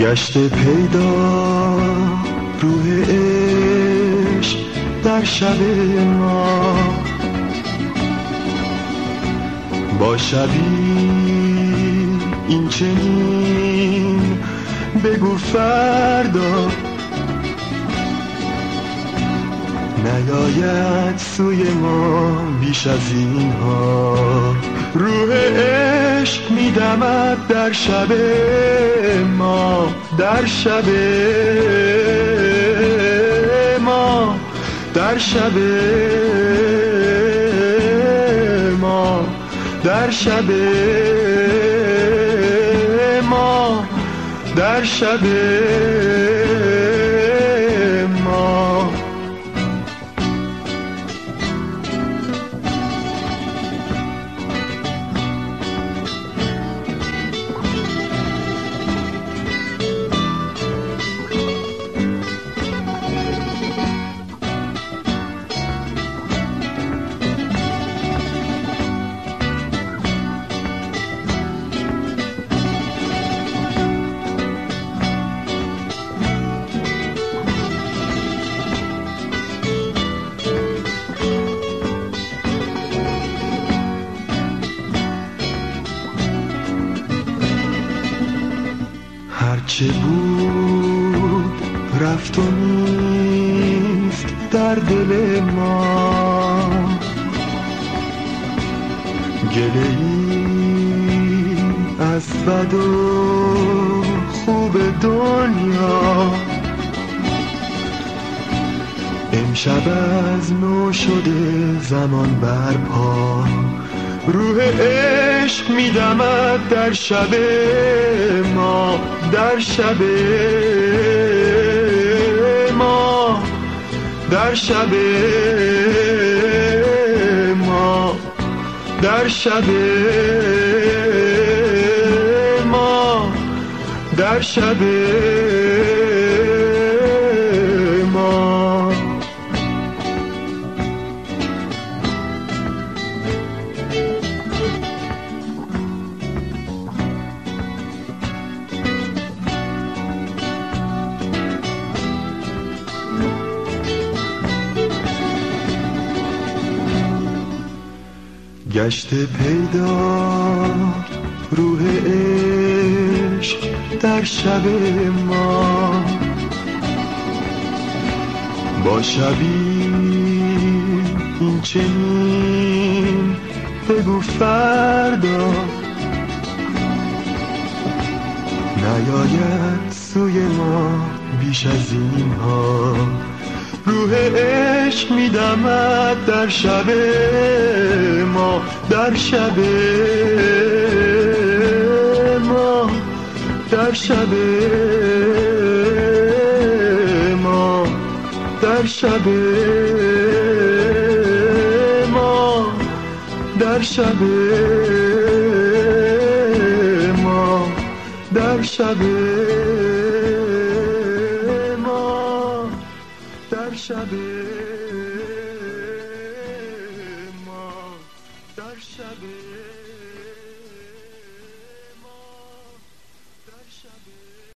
گشته پیدا روح عشق در شب ما، با شبی این چنین بگو فردا نیاید سوی ما بیش از این ها. روح عشق میدمد در شب ما، در شب ما، در شب ما، در شب ما، در شب ما. هرچه بود رفت و نیست در دل ما، گله‌ای از بد و خوب دنیا. امشب از نو شده زمان برپا، روح عشق میدمد در شب ما، در شب ما، در شب ما، در شب ما، در شب ما. گشته پیدا روح عشق در شب ما، با شبی این چنین بگو فردا نیاید سوی ما بیش از این ها. روح عشق میدمد در شب ما، در شب ما، در شب ما، در شب ما، در شب ما، در شب ما، در شب ما، در شب